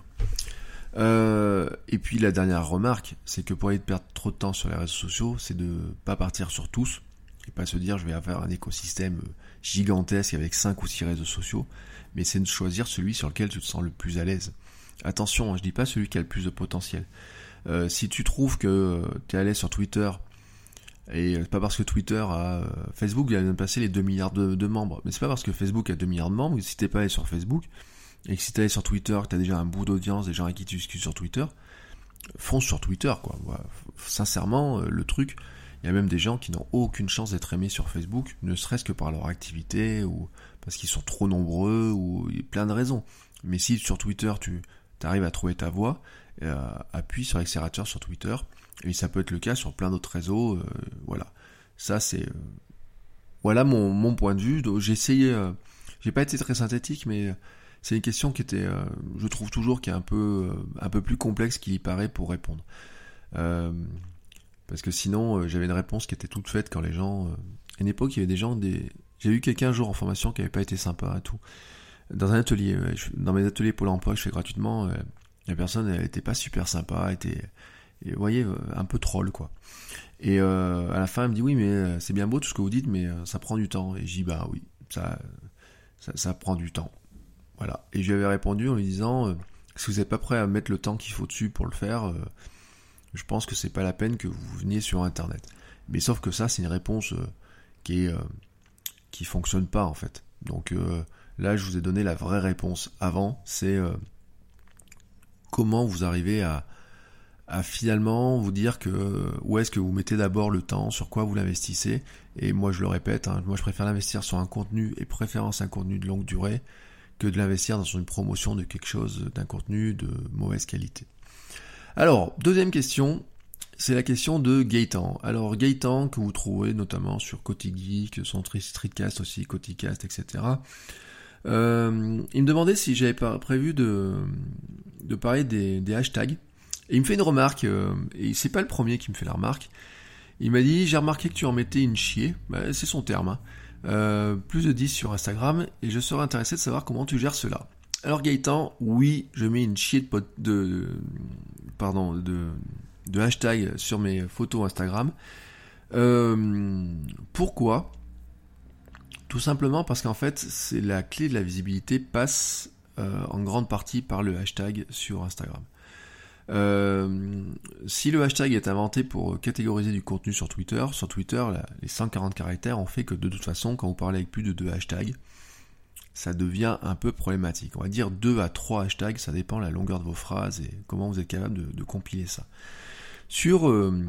Euh, et puis la dernière remarque, c'est que pour éviter de perdre trop de temps sur les réseaux sociaux, c'est de pas partir sur tous et pas se dire je vais avoir un écosystème gigantesque avec cinq ou six réseaux sociaux, mais c'est de choisir celui sur lequel tu te sens le plus à l'aise. Attention, hein, je dis pas celui qui a le plus de potentiel. Euh, si tu trouves que tu es à l'aise sur Twitter, et c'est pas parce que Twitter a... Facebook vient de passer les deux milliards de, de membres, mais c'est pas parce que Facebook a deux milliards de membres, que si t'es pas allé sur Facebook, et que si t'es allé sur Twitter, que t'as déjà un bout d'audience, des gens avec qui tu discutes sur Twitter, fonce sur Twitter, quoi. Voilà. Sincèrement, le truc, il y a même des gens qui n'ont aucune chance d'être aimés sur Facebook, ne serait-ce que par leur activité, ou parce qu'ils sont trop nombreux, ou il y a plein de raisons. Mais si sur Twitter, tu arrives à trouver ta voie, euh, appuie sur l'accélérateur sur Twitter, et ça peut être le cas sur plein d'autres réseaux, euh, voilà. Ça, c'est... Euh, voilà mon, mon point de vue. Donc, j'ai essayé... Euh, j'ai pas été très synthétique, mais c'est une question qui était... Euh, je trouve toujours qui est un peu, euh, un peu plus complexe qu'il y paraît pour répondre. Euh, parce que sinon, euh, j'avais une réponse qui était toute faite quand les gens... Euh, à une époque, il y avait des gens... des J'ai eu quelqu'un un jour en formation qui avait pas été sympa et tout. Dans un atelier, euh, je, dans mes ateliers Pôle emploi que je fais gratuitement, euh, la personne, elle était pas super sympa, était... Et vous voyez, un peu troll, quoi. Et euh, à la fin, elle me dit, oui, mais c'est bien beau tout ce que vous dites, mais ça prend du temps. Et je dis, bah oui, ça, ça, ça prend du temps. Voilà. Et je lui avais répondu en lui disant, euh, si vous n'êtes pas prêt à mettre le temps qu'il faut dessus pour le faire, euh, je pense que c'est pas la peine que vous veniez sur Internet. Mais sauf que ça, c'est une réponse euh, qui est, euh, qui fonctionne pas, en fait. Donc euh, là, je vous ai donné la vraie réponse avant, c'est euh, comment vous arrivez à à finalement vous dire que où est-ce que vous mettez d'abord le temps, sur quoi vous l'investissez. Et moi je le répète, hein, moi je préfère l'investir sur un contenu, et préférence un contenu de longue durée, que de l'investir dans une promotion de quelque chose, d'un contenu de mauvaise qualité. Alors, deuxième question, c'est la question de Gaëtan. Alors Gaëtan, que vous trouvez notamment sur Cotigeek, son Streetcast aussi, Coticast, et cetera. Euh, il me demandait si j'avais pas prévu de, de parler des, des hashtags. Et il me fait une remarque, euh, et c'est pas le premier qui me fait la remarque. Il m'a dit, j'ai remarqué que tu en mettais une chier, bah, c'est son terme, hein. euh, plus de dix sur Instagram, et je serais intéressé de savoir comment tu gères cela. Alors Gaëtan, oui, je mets une chier de, pot- de, de pardon, de, de hashtag sur mes photos Instagram. Euh, pourquoi ? Tout simplement parce qu'en fait, c'est la clé de la visibilité passe euh, en grande partie par le hashtag sur Instagram. Euh, si le hashtag est inventé pour catégoriser du contenu sur Twitter, sur Twitter, là, les cent quarante caractères ont fait que de toute façon, quand vous parlez avec plus de deux hashtags, ça devient un peu problématique. On va dire deux à trois hashtags, ça dépend de la longueur de vos phrases et comment vous êtes capable de, de compiler ça. Sur, euh,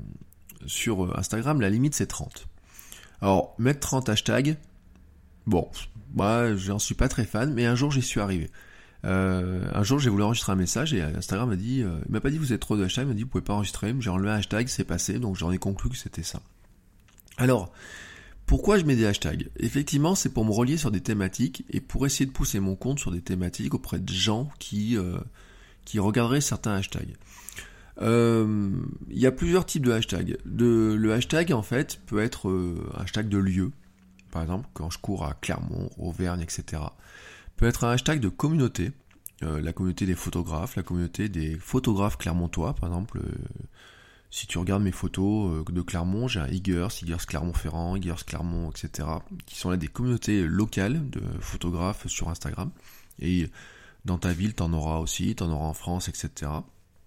sur Instagram, la limite c'est trente. Alors, mettre trente hashtags, bon, moi j'en suis pas très fan, mais un jour j'y suis arrivé. Euh, un jour j'ai voulu enregistrer un message et Instagram m'a dit, euh, il m'a pas dit vous êtes trop de hashtags, il m'a dit vous pouvez pas enregistrer, j'ai enlevé un hashtag, c'est passé, donc j'en ai conclu que c'était ça. Alors, pourquoi je mets des hashtags ? Effectivement, c'est pour me relier sur des thématiques et pour essayer de pousser mon compte sur des thématiques auprès de gens qui, euh, qui regarderaient certains hashtags. Euh, il y a plusieurs types de hashtags. De, le hashtag en fait peut être euh, un hashtag de lieu, par exemple quand je cours à Clermont, Auvergne, et cetera. Peut être un hashtag de communauté, euh, la communauté des photographes, la communauté des photographes clermontois, par exemple, euh, si tu regardes mes photos euh, de Clermont, j'ai un Igers, Igers Clermont-Ferrand, Igers Clermont, et cetera, qui sont là des communautés locales de photographes sur Instagram, et dans ta ville, t'en auras aussi, t'en auras en France, et cetera.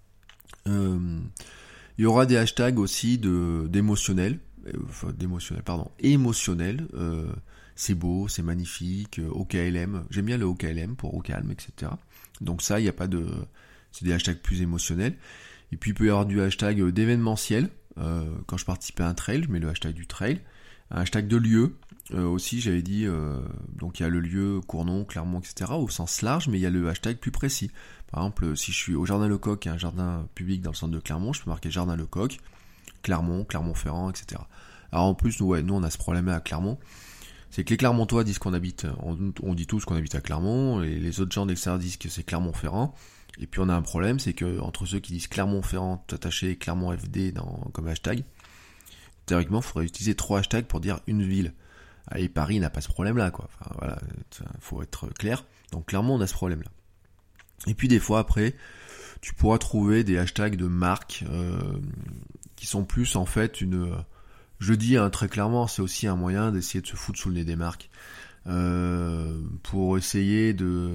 Euh, il y aura des hashtags aussi de, d'émotionnels, euh, enfin d'émotionnels, pardon, émotionnels, euh, c'est beau, c'est magnifique, O K L M, j'aime bien le O K L M pour au calme, et cetera. Donc ça, il n'y a pas de... c'est des hashtags plus émotionnels. Et puis il peut y avoir du hashtag d'événementiel, euh, quand je participe à un trail, je mets le hashtag du trail. Un hashtag de lieu, euh, aussi j'avais dit, euh, donc il y a le lieu Cournon, Clermont, et cetera, au sens large, mais il y a le hashtag plus précis. Par exemple, si je suis au Jardin Lecoq, il y a un jardin public dans le centre de Clermont, je peux marquer Jardin Lecoq. Clermont, Clermont-Ferrand, et cetera. Alors en plus, nous, ouais, nous on a ce problème-là à Clermont, c'est que les Clermontois disent qu'on habite, on, on dit tous qu'on habite à Clermont, et les autres gens de l'extérieur disent que c'est Clermont-Ferrand, et puis on a un problème, c'est que entre ceux qui disent Clermont-Ferrand, tout attaché, Clermont F D dans, comme hashtag, théoriquement, il faudrait utiliser trois hashtags pour dire une ville. Et Paris n'a pas ce problème-là, quoi. Enfin, voilà, faut être clair. Donc clairement, on a ce problème-là. Et puis des fois, après, tu pourras trouver des hashtags de marques euh, qui sont plus, en fait, une... Je dis hein, très clairement, c'est aussi un moyen d'essayer de se foutre sous le nez des marques. Euh, pour essayer de...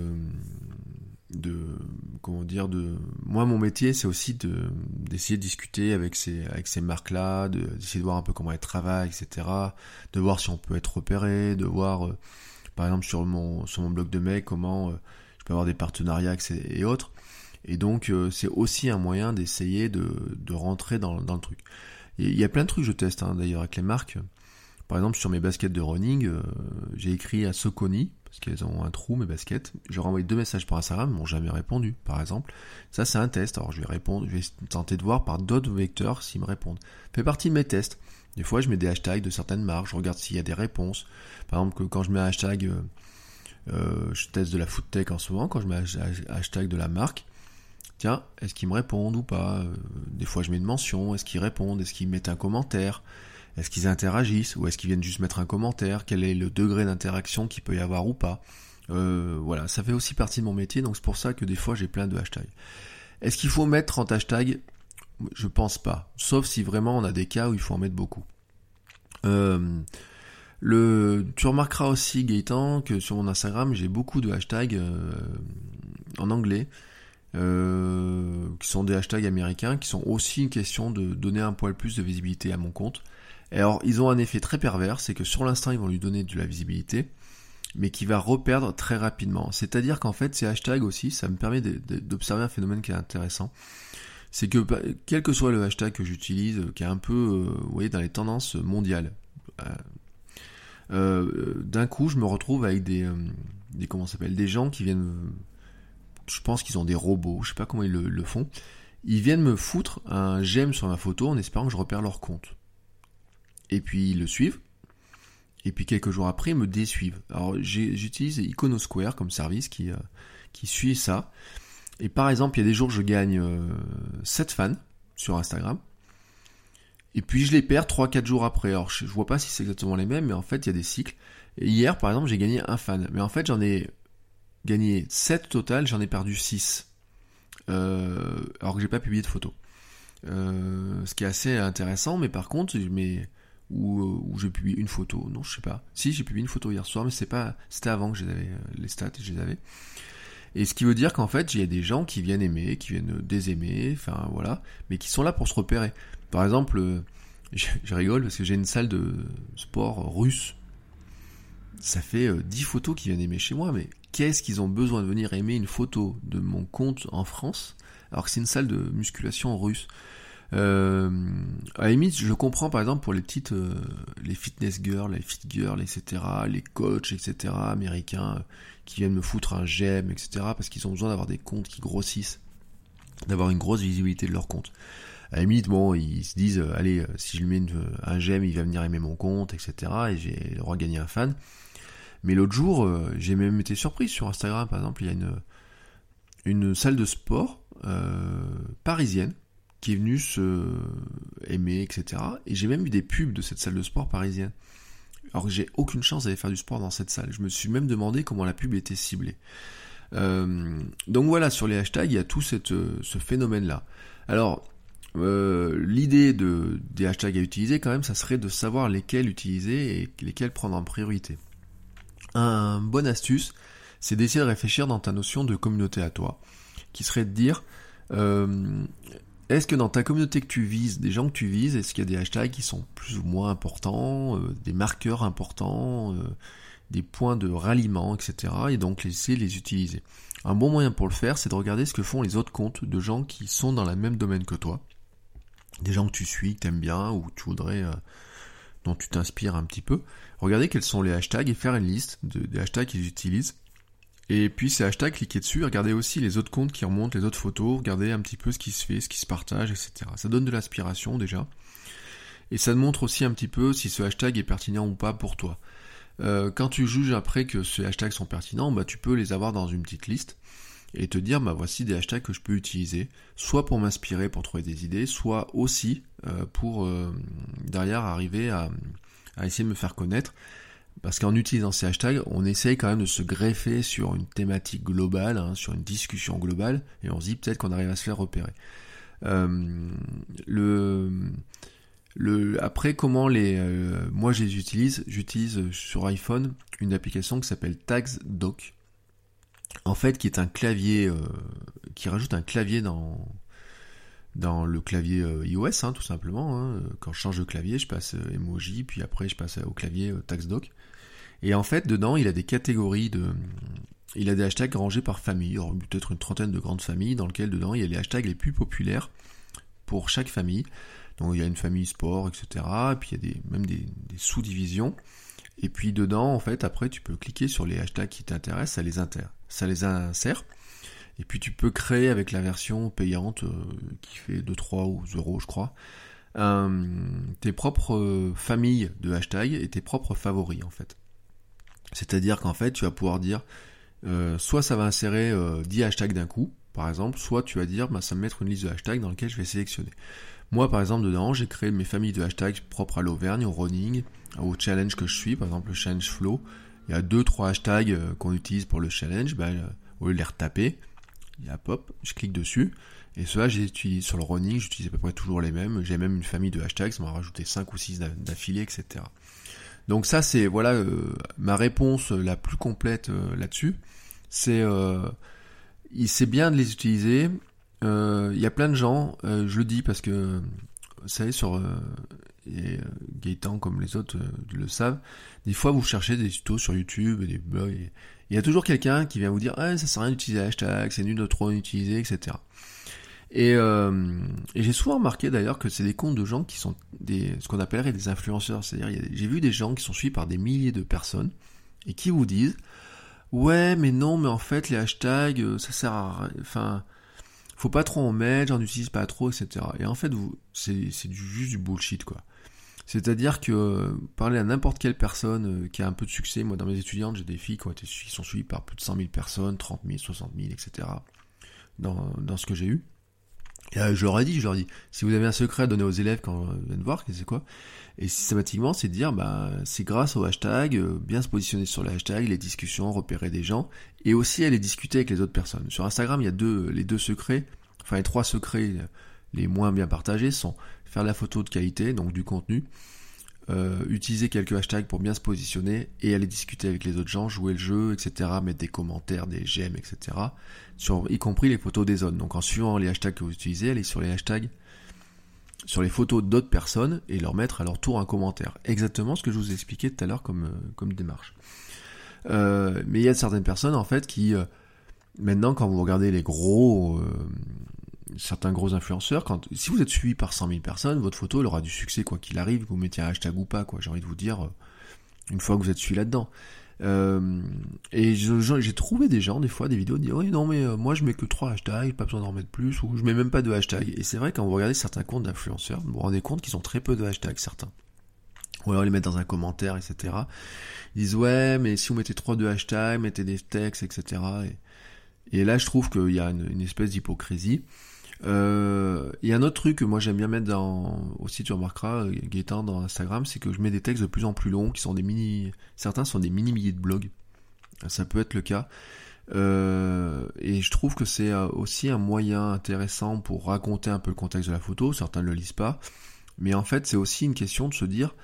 de comment dire de moi mon métier c'est aussi de d'essayer de discuter avec ces avec ces marques là, de, d'essayer de voir un peu comment elles travaillent, etc., de voir si on peut être repéré, de voir euh, par exemple sur mon sur mon blog de mail comment euh, je peux avoir des partenariats et, et autres, et donc euh, c'est aussi un moyen d'essayer de de rentrer dans dans le truc. Et il y a plein de trucs que je teste hein, d'ailleurs avec les marques. Par exemple, sur mes baskets de running, euh, j'ai écrit à Soconi, parce qu'elles ont un trou, mes baskets. Je leur ai envoyé deux messages par Instagram, ils m'ont jamais répondu, par exemple. Ça, c'est un test. Alors, je vais répondre, je vais tenter de voir par d'autres vecteurs s'ils me répondent. Ça fait partie de mes tests. Des fois, je mets des hashtags de certaines marques, je regarde s'il y a des réponses. Par exemple, que quand je mets un hashtag, euh, euh, je teste de la food tech en ce moment, quand je mets un hashtag de la marque, tiens, est-ce qu'ils me répondent ou pas? euh, Des fois, je mets une mention, est-ce qu'ils répondent, est-ce qu'ils mettent un commentaire? Est-ce qu'ils interagissent ou est-ce qu'ils viennent juste mettre un commentaire? Quel est le degré d'interaction qu'il peut y avoir ou pas? euh, Voilà, ça fait aussi partie de mon métier, donc c'est pour ça que des fois j'ai plein de hashtags. Est-ce qu'il faut mettre trente hashtags? Je pense pas, sauf si vraiment on a des cas où il faut en mettre beaucoup. Euh, le, tu remarqueras aussi, Gaëtan, que sur mon Instagram j'ai beaucoup de hashtags euh, en anglais. Euh, qui sont des hashtags américains, qui sont aussi une question de donner un poil plus de visibilité à mon compte. Et alors, ils ont un effet très pervers, c'est que sur l'instant, ils vont lui donner de la visibilité, mais qui va reperdre très rapidement. C'est-à-dire qu'en fait, ces hashtags aussi, ça me permet de, de, d'observer un phénomène qui est intéressant. C'est que, quel que soit le hashtag que j'utilise, qui est un peu, euh, vous voyez, dans les tendances mondiales, euh, euh, d'un coup, je me retrouve avec des, euh, des comment ça s'appelle, des gens qui viennent, je pense qu'ils ont des robots, je sais pas comment ils le, le font, ils viennent me foutre un j'aime sur ma photo en espérant que je repère leur compte. Et puis ils le suivent, et puis quelques jours après ils me désuivent. Alors j'ai, j'utilise Iconosquare comme service qui, euh, qui suit ça, et par exemple il y a des jours je gagne euh, sept fans sur Instagram, et puis je les perds trois quatre jours après. Alors je, je vois pas si c'est exactement les mêmes, mais en fait il y a des cycles. Et hier par exemple j'ai gagné un fan, mais en fait j'en ai gagné sept total, j'en ai perdu six, euh, alors que j'ai pas publié de photos. Euh, ce qui est assez intéressant, mais par contre, mais où, où j'ai publié une photo, non, je sais pas. Si, j'ai publié une photo hier soir, mais c'est pas, c'était avant que je les avais, les stats, je les avais. Et ce qui veut dire qu'en fait, il y a des gens qui viennent aimer, qui viennent désaimer, enfin voilà, mais qui sont là pour se repérer. Par exemple, je, je rigole parce que j'ai une salle de sport russe. Ça fait euh, dix photos qui viennent aimer chez moi, mais qu'est-ce qu'ils ont besoin de venir aimer une photo de mon compte en France, alors que c'est une salle de musculation russe? Euh, à la limite, je comprends par exemple pour les petites, euh, les fitness girls, les fit girls, et cetera, les coachs, et cetera, américains, euh, qui viennent me foutre un j'aime, et cetera, parce qu'ils ont besoin d'avoir des comptes qui grossissent, d'avoir une grosse visibilité de leur compte. À la limite, bon, ils se disent, euh, allez, euh, si je lui mets une, un j'aime, il va venir aimer mon compte, et cetera, et j'ai le droit de gagner un fan. Mais l'autre jour, euh, j'ai même été surpris sur Instagram, par exemple, il y a une, une salle de sport euh, parisienne qui est venue se aimer, et cetera. Et j'ai même eu des pubs de cette salle de sport parisienne. Alors que j'ai aucune chance d'aller faire du sport dans cette salle. Je me suis même demandé comment la pub était ciblée. Euh, donc voilà, sur les hashtags, il y a tout cette, ce phénomène-là. Alors, euh, l'idée de, des hashtags à utiliser, quand même, ça serait de savoir lesquels utiliser et lesquels prendre en priorité. Un bonne astuce, c'est d'essayer de réfléchir dans ta notion de communauté à toi, qui serait de dire, euh, est-ce que dans ta communauté que tu vises, des gens que tu vises, est-ce qu'il y a des hashtags qui sont plus ou moins importants, euh, des marqueurs importants, euh, des points de ralliement, et cetera, et donc laisser les utiliser. Un bon moyen pour le faire, c'est de regarder ce que font les autres comptes de gens qui sont dans le même domaine que toi, des gens que tu suis, que tu aimes bien, ou que tu voudrais... Euh, dont tu t'inspires un petit peu, regardez quels sont les hashtags et faire une liste de, des hashtags qu'ils utilisent. Et puis ces hashtags, cliquez dessus, regardez aussi les autres comptes qui remontent, les autres photos, regardez un petit peu ce qui se fait, ce qui se partage, et cetera. Ça donne de l'inspiration déjà. Et ça te montre aussi un petit peu si ce hashtag est pertinent ou pas pour toi. Euh, quand tu juges après que ces hashtags sont pertinents, bah, tu peux les avoir dans une petite liste et te dire, bah, voici des hashtags que je peux utiliser, soit pour m'inspirer, pour trouver des idées, soit aussi euh, pour euh, derrière arriver à, à essayer de me faire connaître. Parce qu'en utilisant ces hashtags, on essaye quand même de se greffer sur une thématique globale, hein, sur une discussion globale, et on se dit peut-être qu'on arrive à se faire repérer. Euh, le... Le, après, comment les, euh, moi je les utilise, j'utilise sur iPhone une application qui s'appelle TagsDoc, en fait, qui est un clavier, euh, qui rajoute un clavier dans dans le clavier euh, iOS, hein, tout simplement. Hein. Quand je change de clavier, je passe euh, emoji, puis après je passe au clavier euh, TagsDoc. Et en fait, dedans, il a des catégories de, il a des hashtags rangés par famille, il y aura peut-être une trentaine de grandes familles dans lesquelles dedans il y a les hashtags les plus populaires pour chaque famille. Donc il y a une famille sport, et cetera. Et puis il y a des, même des, des sous-divisions. Et puis dedans, en fait, après, tu peux cliquer sur les hashtags qui t'intéressent, ça les inter, ça les insère. Et puis tu peux créer avec la version payante, euh, qui fait deux trois euros, je crois, euh, tes propres euh, familles de hashtags et tes propres favoris, en fait. C'est-à-dire qu'en fait, tu vas pouvoir dire, euh, soit ça va insérer euh, dix hashtags d'un coup, par exemple, soit tu vas dire, bah, ça va me mettre une liste de hashtags dans laquelle je vais sélectionner. Moi, par exemple, dedans, j'ai créé mes familles de hashtags propres à l'Auvergne, au running, au challenge que je suis, par exemple le challenge flow. Il y a deux trois hashtags euh, qu'on utilise pour le challenge, bah, euh, au lieu de les retaper, il y a pop, je clique dessus, et ceux-là, j'utilise sur le running, j'utilise à peu près toujours les mêmes, j'ai même une famille de hashtags, ça m'a rajouté cinq ou six d'affilée, et cetera. Donc ça, c'est, voilà, euh, ma réponse la plus complète euh, là-dessus, c'est, euh, c'est bien de les utiliser. Il euh, y a plein de gens, euh, je le dis parce que, vous savez, sur euh, et, euh, Gaëtan comme les autres euh, le savent, des fois vous cherchez des tutos sur YouTube, des blogs, il y a toujours quelqu'un qui vient vous dire ah, ça sert à rien d'utiliser hashtag, c'est nul de trop en utiliser, et cetera. Et, euh, et j'ai souvent remarqué d'ailleurs que c'est des comptes de gens qui sont des, ce qu'on appellerait des influenceurs, c'est-à-dire il y a, j'ai vu des gens qui sont suivis par des milliers de personnes et qui vous disent ouais mais non mais en fait les hashtags ça sert à rien, enfin faut pas trop en mettre, j'en utilise pas trop, et cetera. Et en fait, vous, c'est, c'est du, juste du bullshit, quoi. C'est-à-dire que euh, parler à n'importe quelle personne euh, qui a un peu de succès, moi dans mes étudiantes, j'ai des filles qui, ont été, qui sont suivies par plus de cent mille personnes, trente mille, soixante mille, et cetera. Dans, dans ce que j'ai eu. Et euh, je leur ai dit, je leur ai dit, si vous avez un secret à donner aux élèves quand ils viennent voir, c'est quoi ? Et systématiquement, c'est de dire, bah, c'est grâce au hashtag, euh, bien se positionner sur le hashtag, les discussions, repérer des gens, et aussi aller discuter avec les autres personnes. Sur Instagram, il y a deux, les deux secrets, enfin les trois secrets les moins bien partagés sont faire la photo de qualité, donc du contenu, euh, utiliser quelques hashtags pour bien se positionner et aller discuter avec les autres gens, jouer le jeu, et cetera, mettre des commentaires, des j'aime, et cetera, sur, y compris les photos des autres. Donc en suivant les hashtags que vous utilisez, allez sur les hashtags, sur les photos d'autres personnes et leur mettre à leur tour un commentaire. Exactement ce que je vous ai expliqué tout à l'heure comme, comme démarche. Euh, mais il y a certaines personnes en fait qui, euh, maintenant quand vous regardez les gros... Euh, certains gros influenceurs, quand si vous êtes suivi par cent mille personnes, votre photo elle aura du succès quoi qu'il arrive, que vous mettiez un hashtag ou pas, quoi. J'ai envie de vous dire, une fois que vous êtes suivi là-dedans. Euh, et je, je, j'ai trouvé des gens, des fois, des vidéos, dire oui non mais euh, moi je mets que trois hashtags, pas besoin d'en mettre plus, ou je mets même pas de hashtags. Et c'est vrai quand vous regardez certains comptes d'influenceurs, vous vous rendez compte qu'ils ont très peu de hashtags, certains. Ou alors ils les mettent dans un commentaire, et cetera. Ils disent ouais mais si vous mettez trois de hashtags, mettez des textes, et cetera. Et, et là je trouve qu'il y a une, une espèce d'hypocrisie. Euh, il y a un autre truc que moi j'aime bien mettre dans, aussi tu remarqueras Gaëtan dans Instagram, c'est que je mets des textes de plus en plus longs qui sont des mini, certains sont des mini milliers de blogs, ça peut être le cas, euh, et je trouve que c'est aussi un moyen intéressant pour raconter un peu le contexte de la photo, certains ne le lisent pas, mais en fait c'est aussi une question de se dire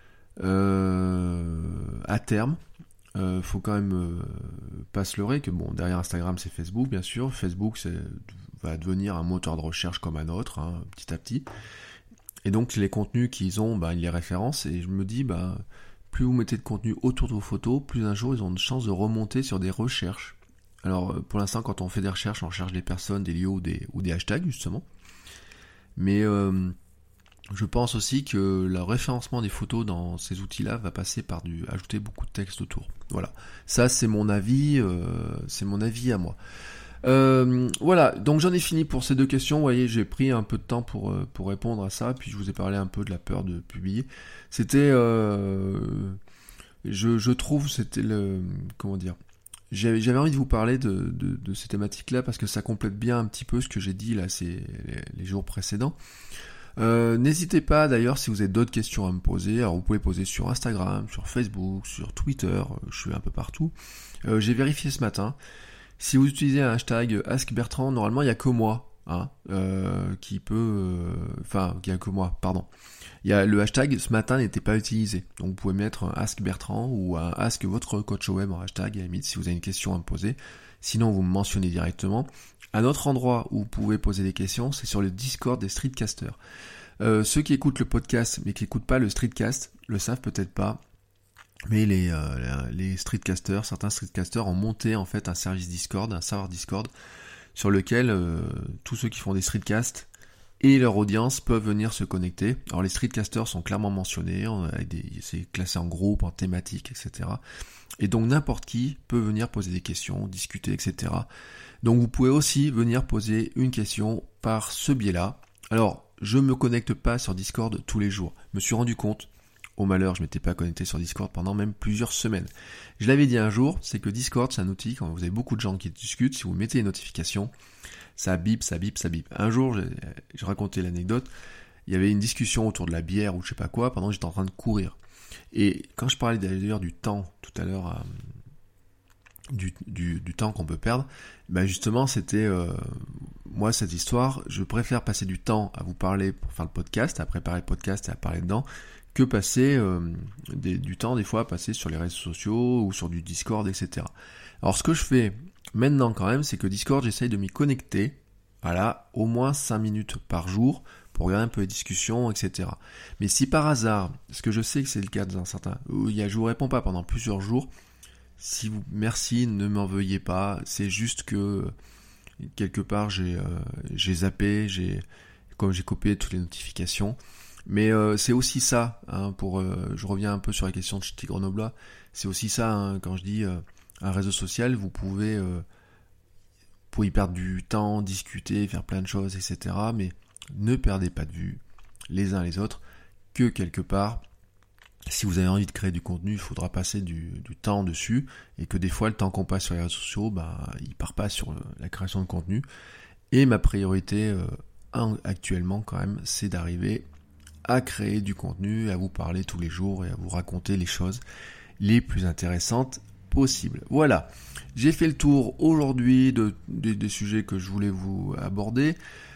euh, à terme Euh, faut quand même euh, pas se leurrer que bon derrière Instagram c'est Facebook bien sûr, Facebook c'est, va devenir un moteur de recherche comme un autre hein, petit à petit, et donc les contenus qu'ils ont bah, ils les référencent, et je me dis bah plus vous mettez de contenu autour de vos photos, plus un jour ils ont une chance de remonter sur des recherches. Alors pour l'instant quand on fait des recherches on recherche des personnes, des lieux ou des, ou des hashtags justement, mais euh, je pense aussi que le référencement des photos dans ces outils-là va passer par du ajouter beaucoup de texte autour. Voilà, ça c'est mon avis, euh, c'est mon avis à moi. Euh, voilà, donc j'en ai fini pour ces deux questions. Vous voyez, j'ai pris un peu de temps pour, euh, pour répondre à ça, puis je vous ai parlé un peu de la peur de publier. C'était... Euh, je, je trouve, c'était le... Comment dire J'avais, j'avais envie de vous parler de, de, de ces thématiques-là, parce que ça complète bien un petit peu ce que j'ai dit là ces, les, les jours précédents. Euh, n'hésitez pas d'ailleurs si vous avez d'autres questions à me poser. Alors vous pouvez poser sur Instagram, sur Facebook, sur Twitter, je suis un peu partout. Euh, j'ai vérifié ce matin. Si vous utilisez un hashtag AskBertrand, normalement il n'y a que moi hein, euh, qui peut... Enfin, euh, il n'y a que moi, pardon. Il y a, le hashtag ce matin n'était pas utilisé. Donc vous pouvez mettre un AskBertrand ou un Ask votre coach web en hashtag à la limite si vous avez une question à me poser. Sinon vous me mentionnez directement. Un autre endroit où vous pouvez poser des questions, c'est sur le Discord des streetcasters. Euh, ceux qui écoutent le podcast mais qui n'écoutent pas le streetcast le savent peut-être pas, mais les, euh, les streetcasters, certains streetcasters ont monté en fait un service Discord, un serveur Discord, sur lequel euh, tous ceux qui font des streetcasts et leur audience peuvent venir se connecter. Alors les streetcasters sont clairement mentionnés, avec des, c'est classé en groupe, en thématique, et cetera. Et donc n'importe qui peut venir poser des questions, discuter, et cetera. Donc vous pouvez aussi venir poser une question par ce biais-là. Alors, je me connecte pas sur Discord tous les jours. Je me suis rendu compte, au malheur, je m'étais pas connecté sur Discord pendant même plusieurs semaines. Je l'avais dit un jour, c'est que Discord, c'est un outil, quand vous avez beaucoup de gens qui discutent, si vous mettez une notification, ça bip, ça bip, ça bip. Un jour, j'ai, j'ai raconté l'anecdote, il y avait une discussion autour de la bière ou je sais pas quoi, pendant que j'étais en train de courir. Et quand je parlais d'ailleurs du temps, tout à l'heure, euh, Du, du, du temps qu'on peut perdre, ben justement c'était euh, moi cette histoire, je préfère passer du temps à vous parler pour faire le podcast, à préparer le podcast et à parler dedans, que passer euh, des, du temps des fois à passer sur les réseaux sociaux ou sur du Discord, et cetera. Alors ce que je fais maintenant quand même, c'est que Discord, j'essaye de m'y connecter, voilà, au moins cinq minutes par jour pour regarder un peu les discussions, et cetera. Mais si par hasard, parce que je sais que c'est le cas dans certains, où il y a, je vous réponds pas pendant plusieurs jours. Si vous, merci, ne m'en veuillez pas. C'est juste que quelque part j'ai, euh, j'ai zappé, j'ai, comme j'ai copié toutes les notifications. Mais euh, c'est aussi ça. Hein, pour, euh, je reviens un peu sur la question de Ch'ti Grenoblois. C'est aussi ça hein, quand je dis euh, un réseau social, vous pouvez, euh, vous pouvez y perdre du temps, discuter, faire plein de choses, et cetera. Mais ne perdez pas de vue les uns les autres. Que quelque part. Si vous avez envie de créer du contenu, il faudra passer du, du temps dessus, et que des fois, le temps qu'on passe sur les réseaux sociaux, bah, il part pas sur la création de contenu. Et ma priorité euh, actuellement, quand même, c'est d'arriver à créer du contenu, à vous parler tous les jours et à vous raconter les choses les plus intéressantes possibles. Voilà, j'ai fait le tour aujourd'hui de, de, des sujets que je voulais vous aborder.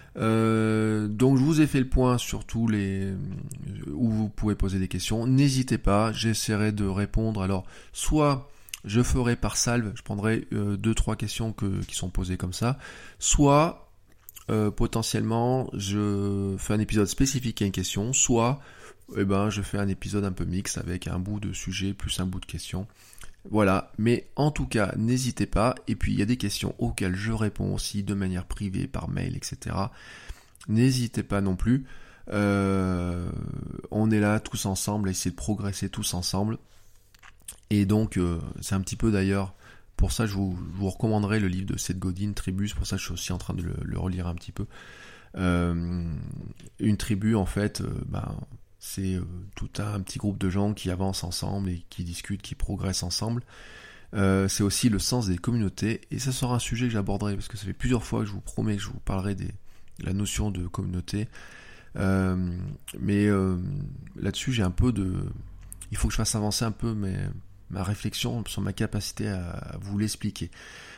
Euh, donc je vous ai fait le point sur tous les où vous pouvez poser des questions. N'hésitez pas, j'essaierai de répondre. Alors soit je ferai par salve, je prendrai euh, deux trois questions que, qui sont posées comme ça, soit euh, potentiellement je fais un épisode spécifique à une question, soit eh ben je fais un épisode un peu mix avec un bout de sujet plus un bout de question. Voilà, mais en tout cas, n'hésitez pas, et puis il y a des questions auxquelles je réponds aussi de manière privée, par mail, et cetera. N'hésitez pas non plus, euh, on est là tous ensemble, à essayer de progresser tous ensemble, et donc euh, c'est un petit peu d'ailleurs, pour ça je vous, je vous recommanderai le livre de Seth Godin, Tribu, pour ça je suis aussi en train de le, le relire un petit peu. Euh, une tribu en fait, euh, ben... c'est euh, tout un petit groupe de gens qui avancent ensemble et qui discutent, qui progressent ensemble. Euh, c'est aussi le sens des communautés, et ça sera un sujet que j'aborderai, parce que ça fait plusieurs fois que je vous promets que je vous parlerai des, de la notion de communauté. Euh, mais euh, là-dessus, j'ai un peu de... Il faut que je fasse avancer un peu mes, ma réflexion sur ma capacité à, à vous l'expliquer.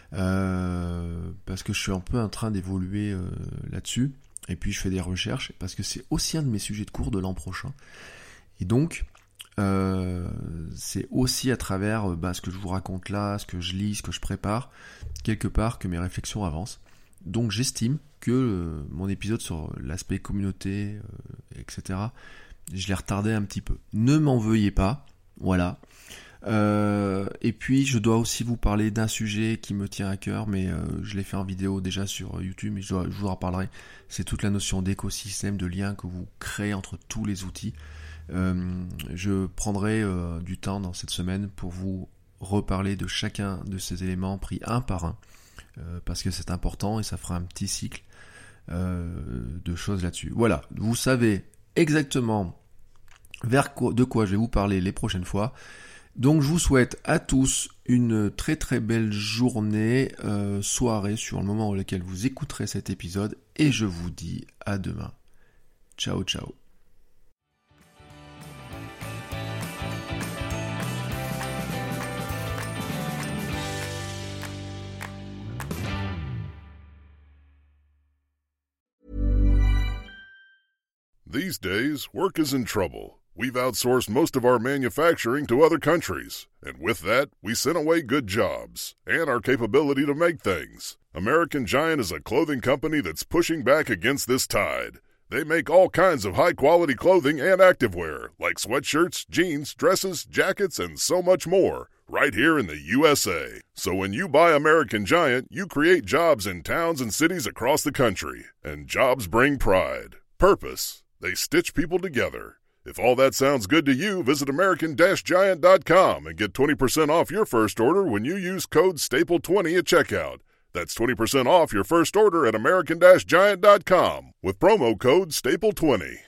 Euh, parce que je suis un peu en train d'évoluer euh, là-dessus. Et puis je fais des recherches, parce que c'est aussi un de mes sujets de cours de l'an prochain. Et donc, euh, c'est aussi à travers bah, ce que je vous raconte là, ce que je lis, ce que je prépare, quelque part que mes réflexions avancent. Donc j'estime que euh, mon épisode sur l'aspect communauté, euh, et cetera, je l'ai retardé un petit peu. Ne m'en veuillez pas, voilà. Euh, et puis je dois aussi vous parler d'un sujet qui me tient à cœur, mais euh, je l'ai fait en vidéo déjà sur YouTube, mais je, dois, je vous en reparlerai. C'est toute la notion d'écosystème, de lien que vous créez entre tous les outils. Euh, je prendrai euh, du temps dans cette semaine pour vous reparler de chacun de ces éléments pris un par un. euh, parce que c'est important et ça fera un petit cycle euh, de choses là-dessus. Voilà, vous savez exactement vers quoi, de quoi je vais vous parler les prochaines fois. Donc je vous souhaite à tous une très très belle journée, euh, soirée sur le moment au lequel vous écouterez cet épisode et je vous dis à demain. Ciao ciao. These days, work is in trouble. We've outsourced most of our manufacturing to other countries, and with that, we sent away good jobs and our capability to make things. American Giant is a clothing company that's pushing back against this tide. They make all kinds of high-quality clothing and activewear, like sweatshirts, jeans, dresses, jackets, and so much more, right here in the U S A. So when you buy American Giant, you create jobs in towns and cities across the country. And jobs bring pride, purpose. They stitch people together. If all that sounds good to you, visit American Giant dot com and get twenty percent off your first order when you use code staple twenty at checkout. That's twenty percent off your first order at American Giant dot com with promo code staple twenty.